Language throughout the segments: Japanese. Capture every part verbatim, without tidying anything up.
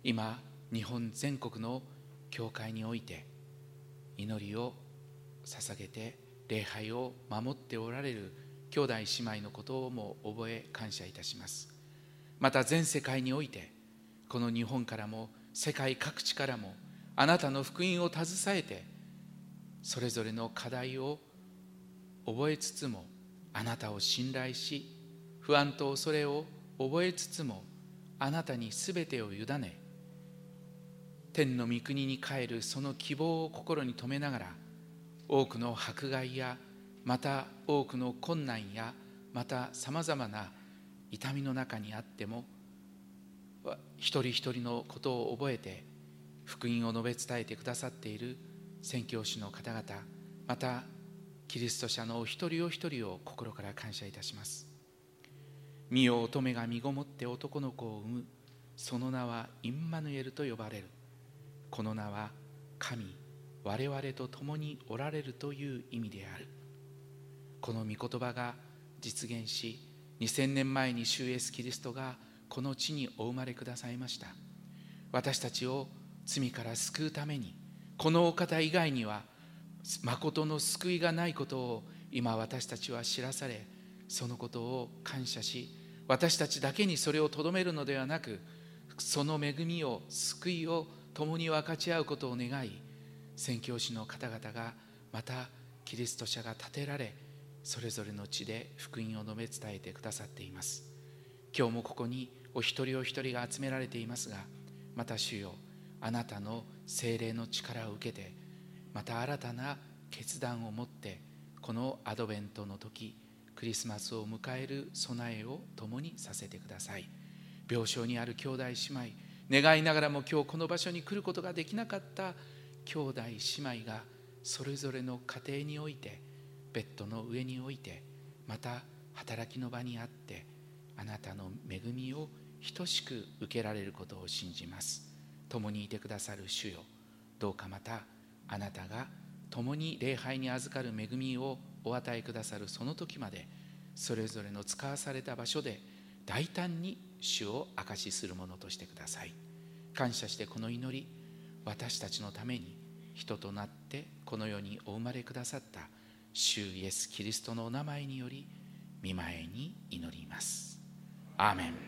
今日本全国の教会において祈りを捧げて礼拝を守っておられる兄弟姉妹のことをも覚え感謝いたします。また全世界においてこの日本からも世界各地からもあなたの福音を携えてそれぞれの課題を覚えつつもあなたを信頼し、不安と恐れを覚えつつもあなたにすべてを委ね、天の御国に帰るその希望を心に留めながら、多くの迫害やまた多くの困難やまたさまざまな痛みの中にあっても、一人一人のことを覚えて福音を述べ伝えてくださっている宣教師の方々、またキリスト者のお一人お一人を心から感謝いたします。見よ、乙女が身ごもって男の子を産む、その名はインマヌエルと呼ばれる。この名は神、我々と共におられるという意味である。この御言葉が実現し、にせんねんまえに主イエスキリストがこの地にお生まれくださいました。私たちを罪から救うために、このお方以外には誠の救いがないことを今私たちは知らされ、そのことを感謝し、私たちだけにそれをとどめるのではなく、その恵みを救いを共に分かち合うことを願い、宣教師の方々がまたキリスト者が立てられ、それぞれの地で福音を述べ伝えてくださっています。今日もここにお一人お一人が集められていますが、また主よ、あなたの聖霊の力を受けて、また新たな決断を持ってこのアドベントの時、クリスマスを迎える備えを共にさせてください。病床にある兄弟姉妹、願いながらも今日この場所に来ることができなかった兄弟姉妹がそれぞれの家庭において、ベッドの上において、また働きの場にあって、あなたの恵みを等しく受けられることを信じます。共にいてくださる主よ、どうかまたあなたが共に礼拝に預かる恵みをお与えくださるその時まで、それぞれの使わされた場所で大胆に主を証しするものとしてください。感謝してこの祈り、私たちのために人となってこの世にお生まれくださった主イエスキリストのお名前により御前に祈ります。アーメン。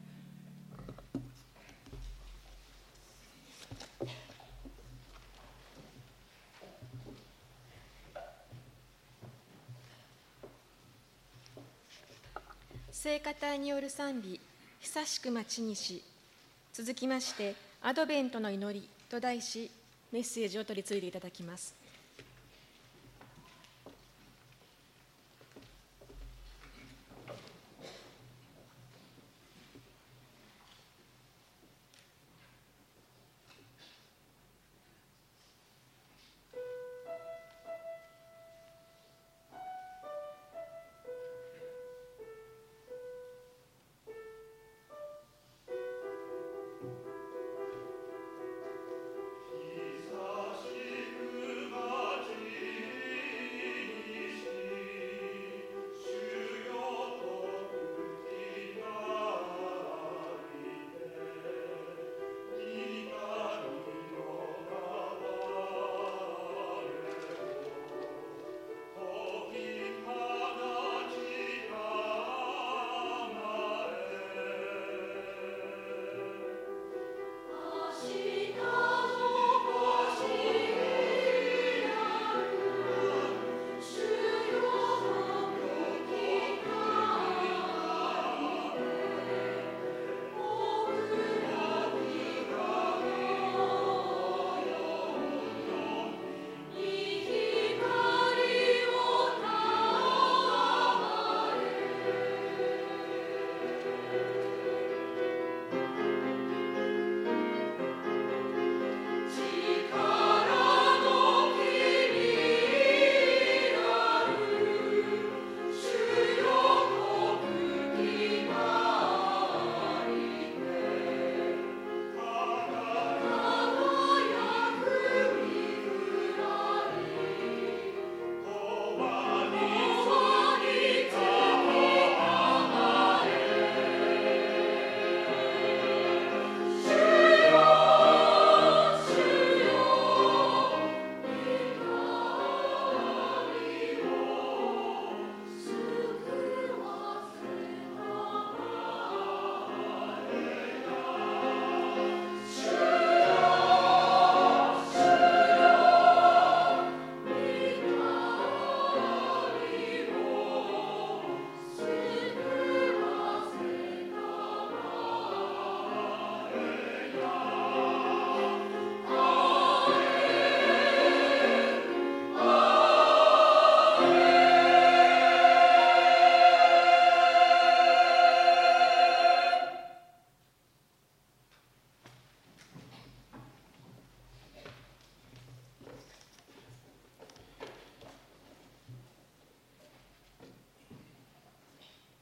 聖歌隊による賛美、久しく待ちにし。続きましてアドベントの祈りと題し、メッセージを取り次いでいただきます。 久しく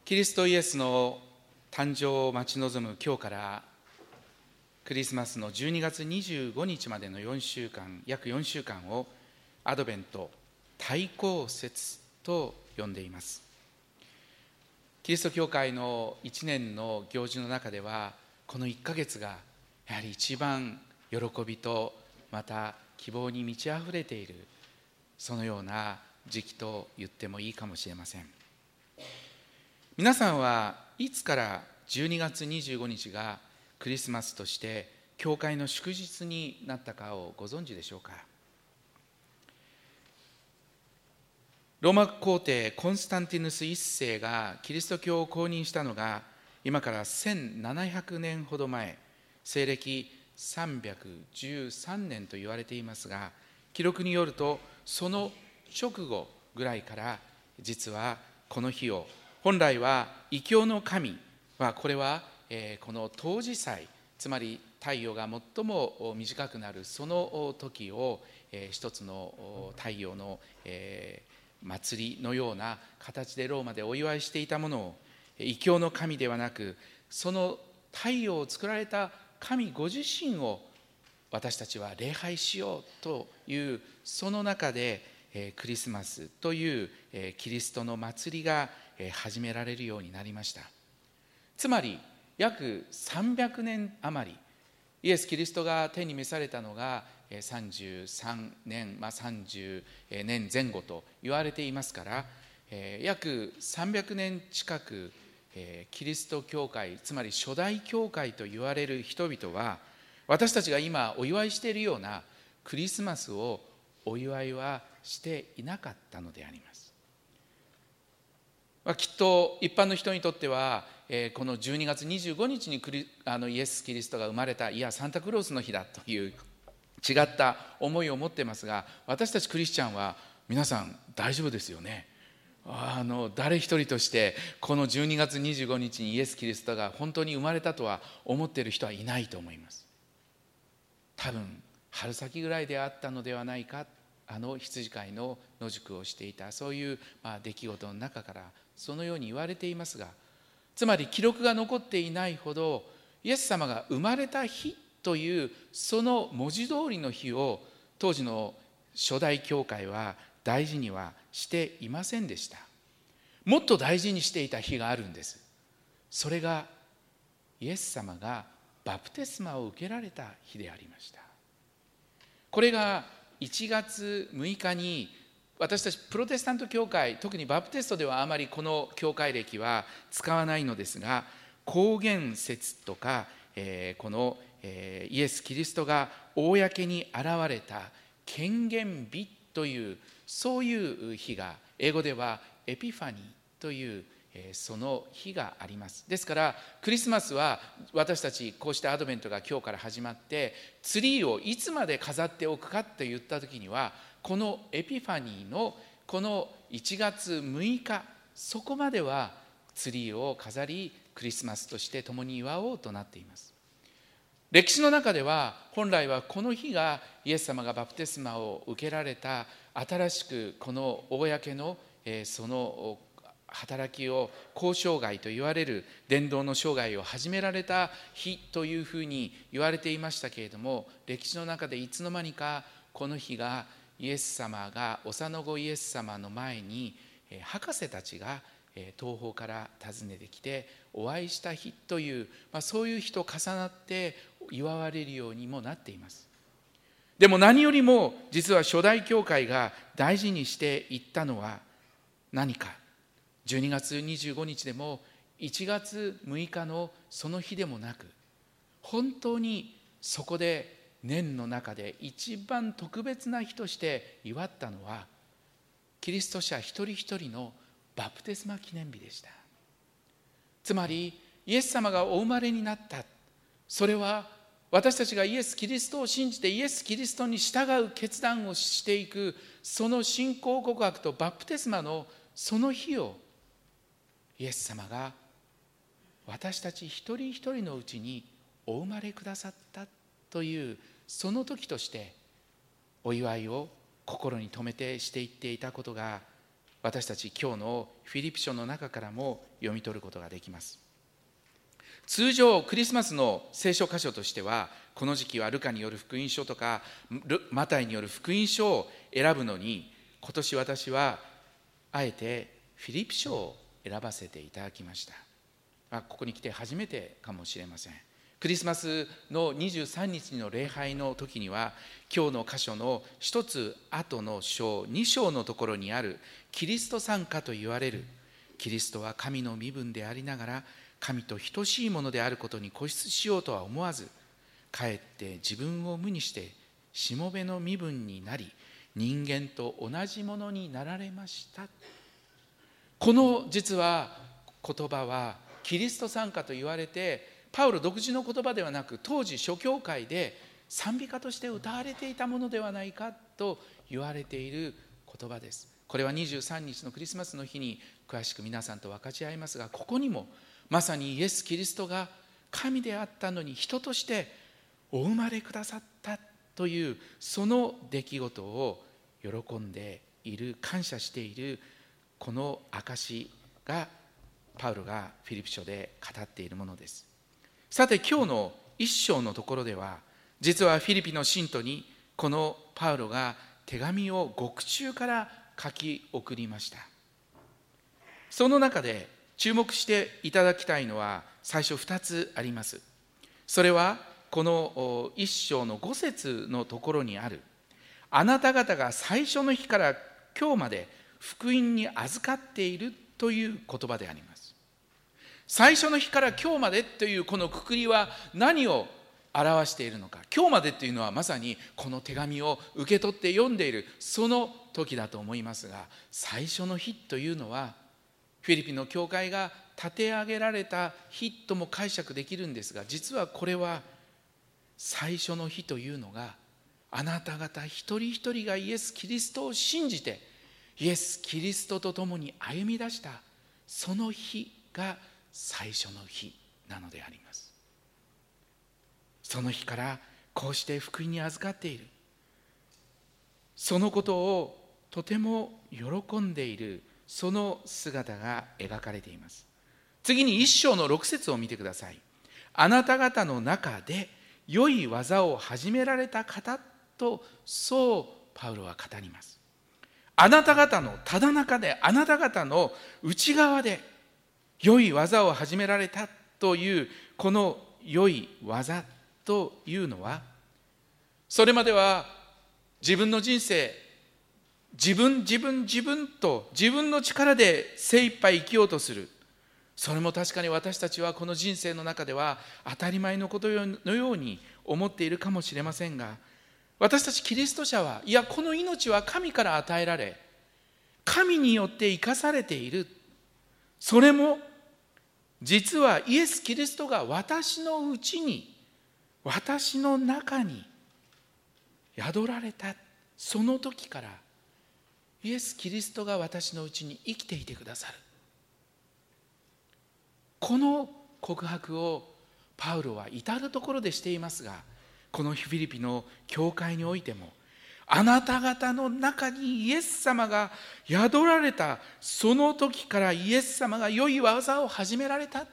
キリストイエスの誕生を待ち望む今日からクリスマスのじゅうにがつにじゅうごにちまでのよんしゅうかん、約よんしゅうかんをアドベント対抗節と呼んでいます。キリスト教会のいちねんの行事の中では、このいっかげつがやはり一番喜びとまた希望に満ち溢れている、そのような時期と言ってもいいかもしれません。皆さんはいつからじゅうにがつにじゅうごにちがクリスマスとして教会の祝日になったかをご存知でしょうか。ローマ皇帝コンスタンティヌスいっせいがキリスト教を公認したのが今からせんななひゃくねんほど前、西暦さんびゃくじゅうさんねんと言われていますが、記録によるとその直後ぐらいから実はこの日を、本来は異教の神は、これはこの冬至祭、つまり太陽が最も短くなるその時を一つの太陽の祭りのような形でローマでお祝いしていたものを、異教の神ではなく、その太陽を作られた神ご自身を私たちは礼拝しようという、その中でクリスマスというキリストの祭りが始められるようになりました。つまり約さんびゃくねん余り、イエス・キリストが天に召されたのがさんじゅうさんねん、まあ、さんじゅうねんぜん後と言われていますから、約さんびゃくねん近くキリスト教会、つまり初代教会と言われる人々は、私たちが今お祝いしているようなクリスマスをお祝いはしていなかったのであります。きっと一般の人にとっては、このじゅうにがつにじゅうごにちにクリあのイエス・キリストが生まれた、いやサンタクロースの日だという違った思いを持っていますが、私たちクリスチャンは皆さん大丈夫ですよね。あの誰一人としてこのじゅうにがつにじゅうごにちにイエス・キリストが本当に生まれたとは思っている人はいないと思います。多分春先ぐらいであったのではないか、あの羊飼いの野宿をしていた、そういう、まあ、出来事の中からそのように言われていますが、つまり記録が残っていないほど、イエス様が生まれた日というその文字通りの日を当時の初代教会は大事にはしていませんでした。もっと大事にしていた日があるんです。それがイエス様がバプテスマを受けられた日でありました。これがいちがつむいかに、私たちプロテスタント教会、特にバプテストではあまりこの教会歴は使わないのですが、公言節とか、えー、この、えー、イエス・キリストが公に現れた権限日という、そういう日が英語ではエピファニーという、えー、その日があります。ですからクリスマスは、私たちこうしてアドベントが今日から始まって、ツリーをいつまで飾っておくかと言った時には、このエピファニーのこのいちがつむいか、そこまではツリーを飾り、クリスマスとして共に祝おうとなっています。歴史の中では本来はこの日がイエス様がバプテスマを受けられた、新しくこの公のその働きを、公生涯と言われる伝道の生涯を始められた日というふうに言われていましたけれども、歴史の中でいつの間にかこの日がイエス様が、幼子イエス様の前に博士たちが東方から訪ねてきてお会いした日という、まあ、そういう日と重なって祝われるようにもなっています。でも何よりも実は初代教会が大事にしていったのは何か、じゅうにがつにじゅうごにちでもいちがつむいかのその日でもなく、本当にそこで年の中で一番特別な日として祝ったのは、キリスト者一人一人のバプテスマ記念日でした。つまりイエス様がお生まれになった、それは私たちがイエス・キリストを信じてイエス・キリストに従う決断をしていく、その信仰告白とバプテスマのその日を、イエス様が私たち一人一人のうちにお生まれくださったという、その時としてお祝いを心に留めてしていっていたことが私たち今日のフィリピ書の中からも読み取ることができます。通常クリスマスの聖書箇所としては、この時期はルカによる福音書とかマタイによる福音書を選ぶのに、今年私はあえてフィリピ書を選ばせていただきました。ここに来て初めてかもしれません。クリスマスのにじゅうさんにちの礼拝の時には、今日の箇所の一つ後の章に章のところにあるキリスト賛歌と言われる、キリストは神の身分でありながら神と等しいものであることに固執しようとは思わず、かえって自分を無にしてしもべの身分になり、人間と同じものになられました。この実は言葉はキリスト賛歌と言われて、パウロ独自の言葉ではなく、当時諸教会で賛美歌として歌われていたものではないかと言われている言葉です。これはにじゅうさんにちのクリスマスの日に詳しく皆さんと分かち合いますが、ここにもまさにイエス・キリストが神であったのに人としてお生まれくださったという、その出来事を喜んでいる、感謝している、この証がパウロがフィリピ書で語っているものです。さて今日の一章のところでは、実はフィリピの信徒にこのパウロが手紙を獄中から書き送りました。その中で注目していただきたいのは最初ふたつあります。それはこの一章のご節のところにある、あなた方が最初の日から今日まで福音に預かっているという言葉であります。最初の日から今日までというこの括りは何を表しているのか。今日までというのはまさにこの手紙を受け取って読んでいるその時だと思いますが、最初の日というのはフィリピンの教会が立て上げられた日とも解釈できるんですが、実はこれは最初の日というのが、あなた方一人一人がイエス・キリストを信じてイエス・キリストと共に歩み出したその日が最初の日なのであります。その日からこうして福音に預かっている、そのことをとても喜んでいる、その姿が描かれています。次に一章の六節を見てください。あなた方の中で良い技を始められた方と、そうパウロは語ります。あなた方のただ中で、あなた方の内側で良い技を始められたという、この良い技というのは、それまでは自分の人生、自分自分自分と自分の力で精一杯生きようとする。それも確かに私たちはこの人生の中では当たり前のことのように思っているかもしれませんが、私たちキリスト者は、いや、この命は神から与えられ、神によって生かされている。それも実はイエス・キリストが私のうちに、私の中に宿られたその時から、イエス・キリストが私のうちに生きていてくださる。この告白をパウロは至るところでしていますが、このフィリピの教会においても、あなた方の中にイエス様が宿られたその時からイエス様が良い技を始められた。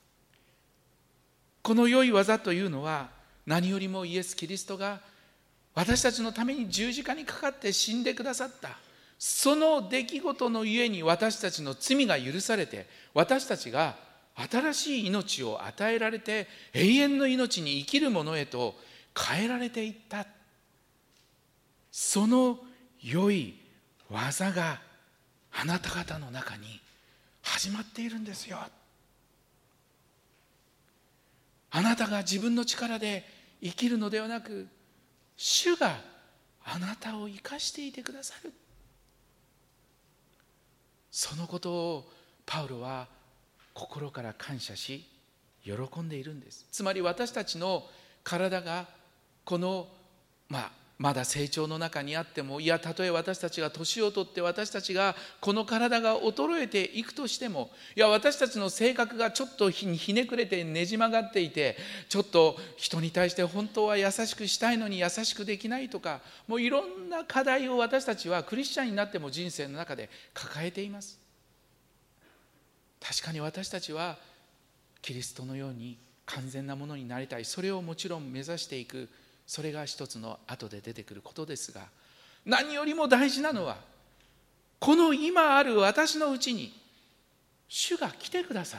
この良い技というのは、何よりもイエス・キリストが私たちのために十字架にかかって死んでくださった、その出来事のゆえに私たちの罪が許されて、私たちが新しい命を与えられて、永遠の命に生きるものへと変えられていった。その良い技があなた方の中に始まっているんですよ。あなたが自分の力で生きるのではなく、主があなたを生かしていてくださる。そのことをパウロは心から感謝し喜んでいるんです。つまり私たちの体がこの、まあ、 まだ成長の中にあっても、いやたとえ私たちが年を取って私たちがこの体が衰えていくとしても、いや私たちの性格がちょっとひねくれてねじ曲がっていて、ちょっと人に対して本当は優しくしたいのに優しくできないとか、もういろんな課題を私たちはクリスチャンになっても人生の中で抱えています。確かに私たちはキリストのように完全なものになりたい、それをもちろん目指していく、それが一つの後で出てくることですが、何よりも大事なのは、この今ある私のうちに主が来てくださった、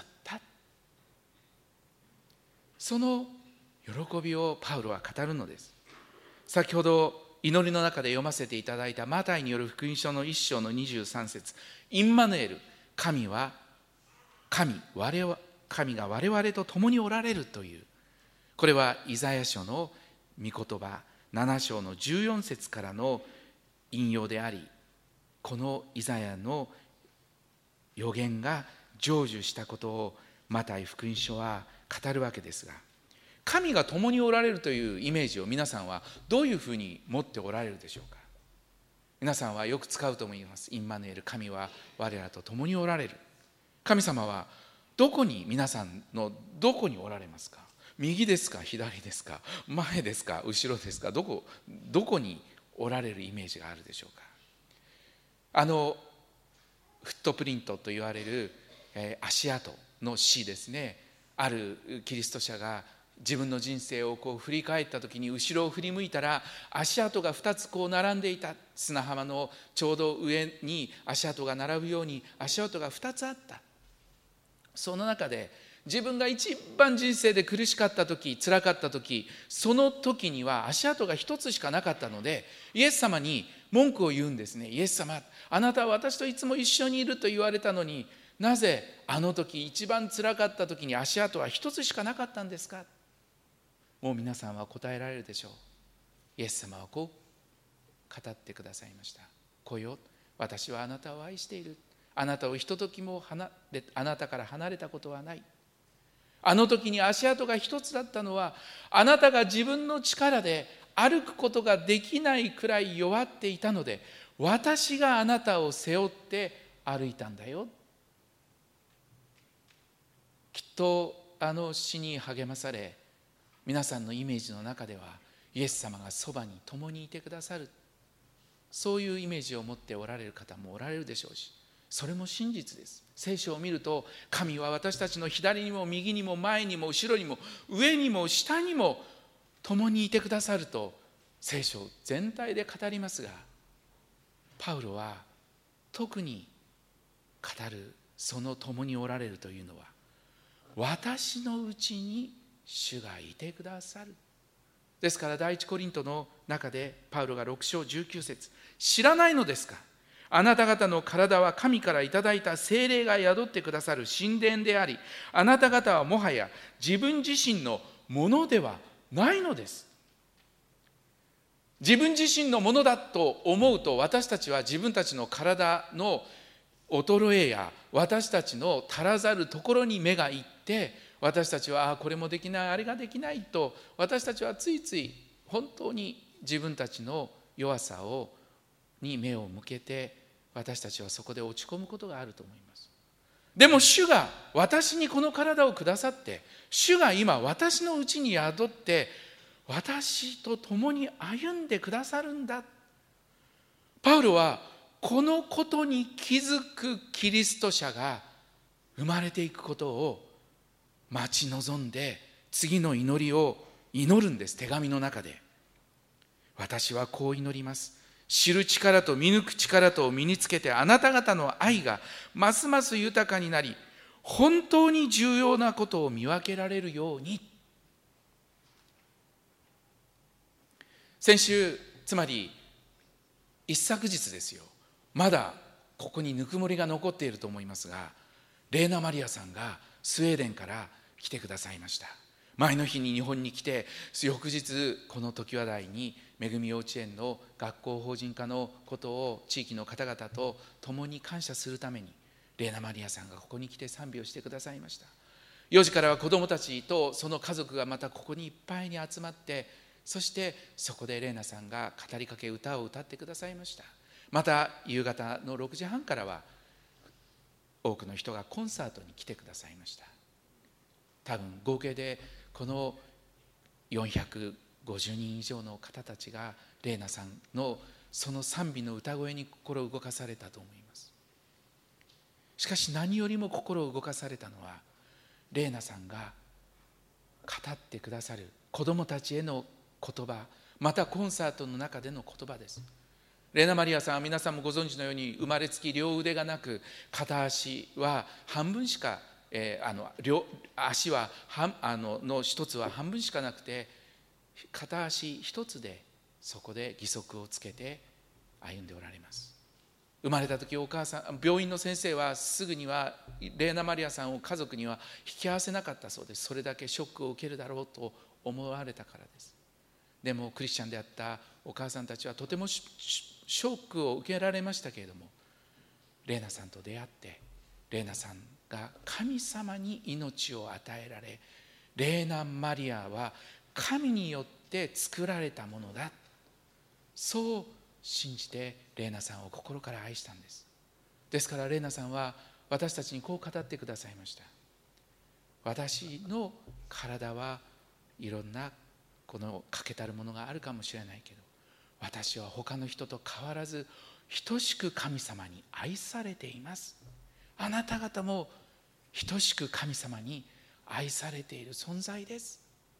その喜びをパウロは語るのです。先ほど祈りの中で読ませていただいたマタイによる福音書の一章のにじゅうさん節、インマヌエル、神は神我々神が我々と共におられるという、これはイザヤ書の御言葉なな章のじゅうよん節からの引用であり、このイザヤの予言が成就したことをマタイ福音書は語るわけですが、神が共におられるというイメージを皆さんはどういうふうに持っておられるでしょうか。皆さんはよく使うと思います。インマヌエル、神は我らと共におられる。神様はどこに、皆さんのどこにおられますか。右ですか、左ですか、前ですか、後ろですか、どこどこにおられるイメージがあるでしょうか。あのフットプリントと言われる、えー、足跡の詩ですね。あるキリスト者が自分の人生をこう振り返った時に、後ろを振り向いたら足跡がふたつこう並んでいた。砂浜のちょうど上に足跡が並ぶように足跡がふたつあった。その中で自分が一番人生で苦しかった時、辛かった時、その時には足跡が一つしかなかったので、イエス様に文句を言うんですね。イエス様、あなたは私といつも一緒にいると言われたのに、なぜあの時一番辛かった時に足跡は一つしかなかったんですか。もう皆さんは答えられるでしょう。イエス様はこう語ってくださいました。子よ、私はあなたを愛している。あなたをひとときも離れあなたから離れたことはない。あの時に足跡が一つだったのは、あなたが自分の力で歩くことができないくらい弱っていたので、私があなたを背負って歩いたんだよ。きっとあの詩に励まされ、皆さんのイメージの中ではイエス様がそばに共にいてくださる、そういうイメージを持っておられる方もおられるでしょうし、それも真実です。聖書を見ると、神は私たちの左にも右にも前にも後ろにも上にも下にも共にいてくださると聖書全体で語りますが、パウロは特に語るその共におられるというのは、私のうちに主がいてくださる。ですから第一コリントの中でパウロがろく章じゅうきゅう節、知らないのですか、あなた方の体は神からいただいた聖霊が宿ってくださる神殿であり、あなた方はもはや自分自身のものではないのです。自分自身のものだと思うと、私たちは自分たちの体の衰えや私たちの足らざるところに目がいって、私たちはあこれもできない、あれができないと、私たちはついつい本当に自分たちの弱さをに目を向けて、私たちはそこで落ち込むことがあると思います。でも主が私にこの体をくださって、主が今私のうちに宿って私と共に歩んでくださるんだ。パウロはこのことに気づくキリスト者が生まれていくことを待ち望んで、次の祈りを祈るんです。手紙の中で、私はこう祈ります。知る力と見抜く力とを身につけて、あなた方の愛がますます豊かになり、本当に重要なことを見分けられるように。先週、つまり一昨日ですよ。まだここにぬくもりが残っていると思いますが、レーナ・マリアさんがスウェーデンから来てくださいました。前の日に日本に来て、翌日この常盤台に恵み幼稚園の学校法人化のことを地域の方々と共に感謝するために、レーナ・マリアさんがここに来て賛美をしてくださいました。よじからは子どもたちとその家族がまたここにいっぱいに集まってそしてそこでレーナさんが語りかけ歌を歌ってくださいました。また夕方のろくじはんからは多くの人がコンサートに来てくださいました。多分合計でこのよんひゃくごじゅうにん以上の方たちがレーナさんのその賛美の歌声に心を動かされたと思います。しかし何よりも心を動かされたのは、レーナさんが語ってくださる子どもたちへの言葉、またコンサートの中での言葉です。レーナ・マリアさんは皆さんもご存知のように、生まれつき両腕がなく、片足は半分しか、えー、あの両足は半あのの一つは半分しかなくて、片足一つでそこで義足をつけて歩んでおられます。生まれた時、お母さん、病院の先生はすぐにはレーナ・マリアさんを家族には引き合わせなかったそうです。それだけショックを受けるだろうと思われたからです。でもクリスチャンであったお母さんたちはとてもショックを受けられましたけれども、レーナさんと出会って、レーナさんが神様に命を与えられ、レーナ・マリアは神によって作られたものだ、そう信じてレーナさんを心から愛したんです。ですからレーナさんは私たちにこう語ってくださいました。私の体はいろんなこの欠けたるものがあるかもしれないけど、私は他の人と変わらず等しく神様に愛されています。あなた方も等しく神様に愛されている存在です。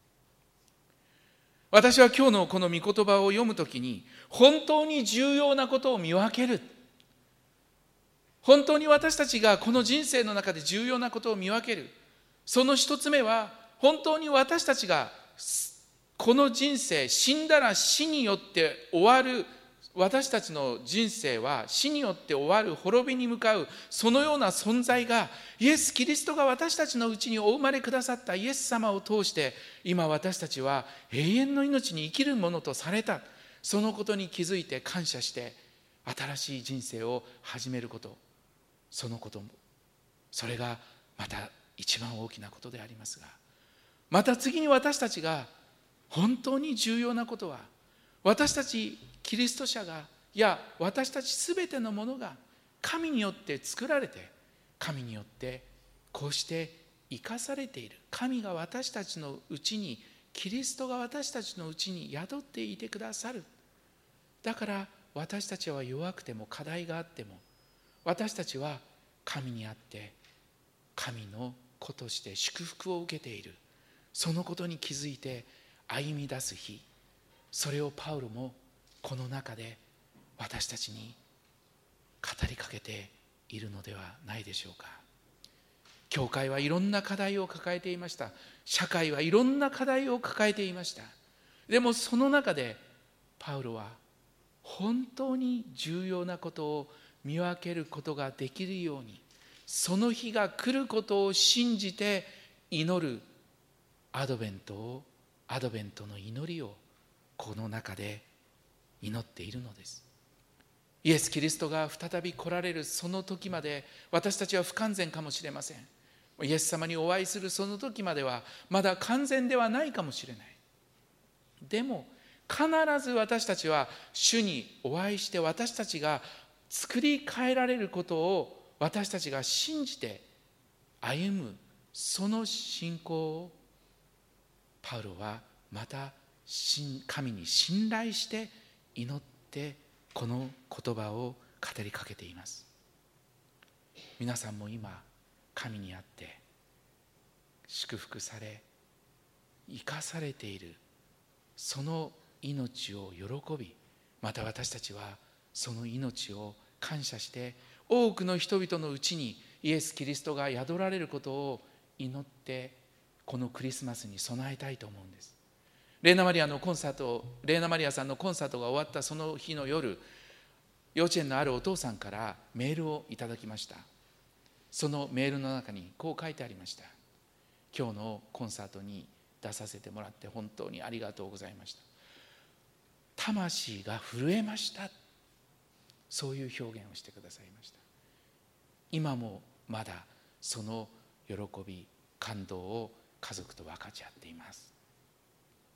私は今日のこの御言葉を読むときに、本当に重要なことを見分ける、本当に私たちがこの人生の中で重要なことを見分ける、その一つ目は、本当に私たちがこの人生、死んだら死によって終わる、私たちの人生は死によって終わる、滅びに向かう、そのような存在が、イエス・キリストが私たちのうちにお生まれくださったイエス様を通して、今私たちは永遠の命に生きるものとされた。そのことに気づいて感謝して、新しい人生を始めること、そのことも、それがまた一番大きなことでありますが、また次に私たちが本当に重要なことは、私たちキリスト者が、いや私たちすべてのものが神によって作られて、神によってこうして生かされている。神が私たちのうちに、キリストが私たちのうちに宿っていてくださる。だから私たちは弱くても課題があっても、私たちは神にあって神の子として祝福を受けている。そのことに気づいて歩み出す日、それをパウロもこの中で私たちに語りかけているのではないでしょうか。教会はいろんな課題を抱えていました。社会はいろんな課題を抱えていました。でもその中でパウロは本当に重要なことを見分けることができるように、その日が来ることを信じて祈るアドベントをアドベントの祈りをこの中で祈っているのです。イエス・キリストが再び来られるその時まで、私たちは不完全かもしれません。イエス様にお会いするその時まではまだ完全ではないかもしれない。でも必ず私たちは主にお会いして、私たちが作り変えられることを私たちが信じて歩む、その信仰をパウロはまた神に信頼して祈ってこの言葉を語りかけています。皆さんも今神にあって祝福され生かされているその命を喜び、また私たちはその命を感謝して多くの人々のうちにイエス・キリストが宿られることを祈ってこのクリスマスに備えたいと思うんです。レーナ・マリアのコンサート、レーナ・マリアさんのコンサートが終わったその日の夜、幼稚園のあるお父さんからメールをいただきました。そのメールの中にこう書いてありました。今日のコンサートに出させてもらって本当にありがとうございました。魂が震えました。そういう表現をしてくださいました。今もまだその喜び、感動を家族と分かち合っています。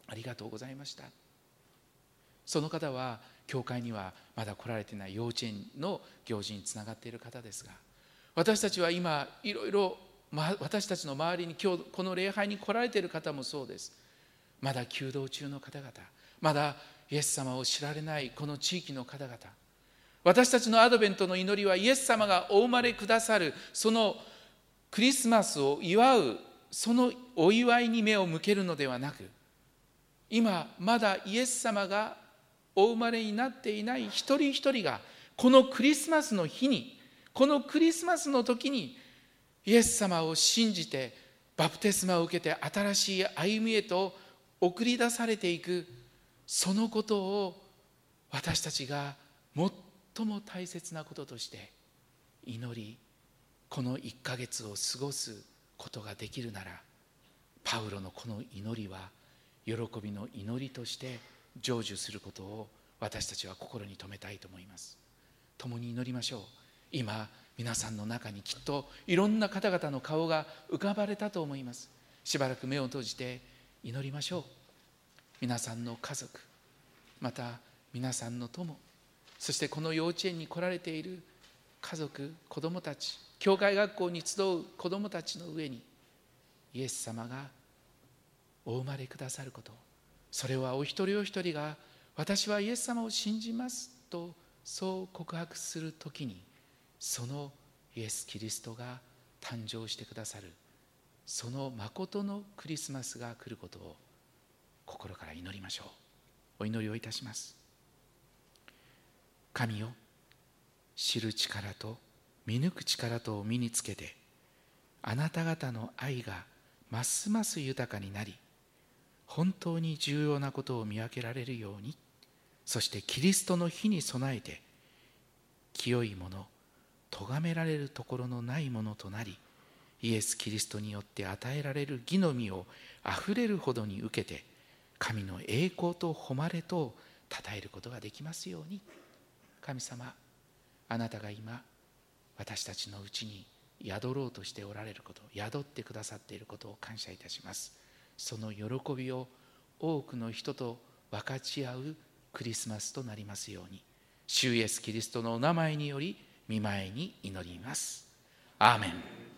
ありがとうございました。その方は教会にはまだ来られていない幼稚園の行事につながっている方ですが、私たちは今いろいろ、ま、私たちの周りに今日この礼拝に来られている方もそうです。まだ求道中の方々、まだイエス様を知られないこの地域の方々、私たちのアドベントの祈りはイエス様がお生まれくださるそのクリスマスを祝うそのお祝いに目を向けるのではなく、今まだイエス様がお生まれになっていない一人一人がこのクリスマスの日に、このクリスマスの時にイエス様を信じてバプテスマを受けて新しい歩みへと送り出されていく、そのことを私たちが最も大切なこととして祈り、このいっかげつを過ごすことができるなら、パウロのこの祈りは喜びの祈りとして成就することを私たちは心に留めたいと思います。共に祈りましょう。今皆さんの中にきっといろんな方々の顔が浮かばれたと思います。しばらく目を閉じて祈りましょう。皆さんの家族、また皆さんの友、そしてこの幼稚園に来られている家族、子どもたち、教会学校に集う子どもたちの上にイエス様がお生まれくださること、それはお一人お一人が私はイエス様を信じますとそう告白するときに、そのイエス・キリストが誕生してくださる、その誠のクリスマスが来ることを心から祈りましょう。お祈りをいたします。神よ、知る力と見抜く力とを身につけて、あなた方の愛がますます豊かになり、本当に重要なことを見分けられるように、そしてキリストの日に備えて清いもの、咎められるところのないものとなり、イエス・キリストによって与えられる義の実をあふれるほどに受けて、神の栄光と誉れと称えることができますように。神様、あなたが今私たちのうちに宿ろうとしておられること、宿ってくださっていることを感謝いたします。その喜びを多くの人と分かち合うクリスマスとなりますように、主イエスキリストのお名前により御前に祈ります。アーメン。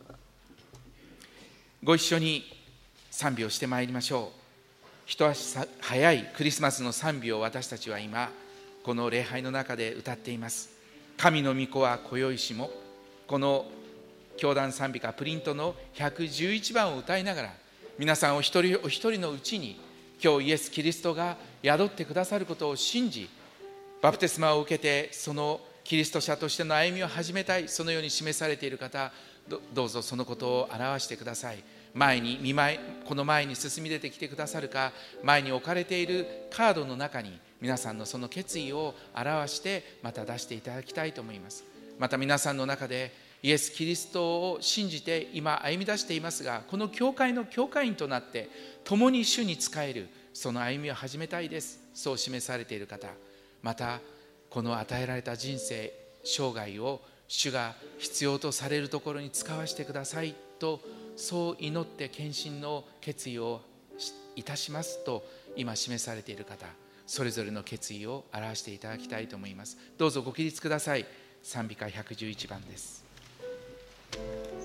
ご一緒に賛美をしてまいりましょう。一足早いクリスマスの賛美を私たちは今この礼拝の中で歌っています。神の御子は今宵しも、この教団賛美歌プリントのひゃくじゅういちばんを歌いながら、皆さんお一人お一人のうちに今日イエス・キリストが宿ってくださることを信じ、バプテスマを受けてそのキリスト者としての歩みを始めたい、そのように示されている方、 ど, どうぞそのことを表してください。前に見舞いこの前に進み出てきてくださるか、前に置かれているカードの中に皆さんのその決意を表してまた出していただきたいと思います。また皆さんの中でイエス・キリストを信じて今歩み出していますが、この教会の教会員となって共に主に仕えるその歩みを始めたいです、そう示されている方、またこの与えられた人生生涯を主が必要とされるところに使わせてくださいと、そう祈って献身の決意をいたしますと今示されている方、それぞれの決意を表していただきたいと思います。どうぞご起立ください。賛美歌ひゃくじゅういちばんです。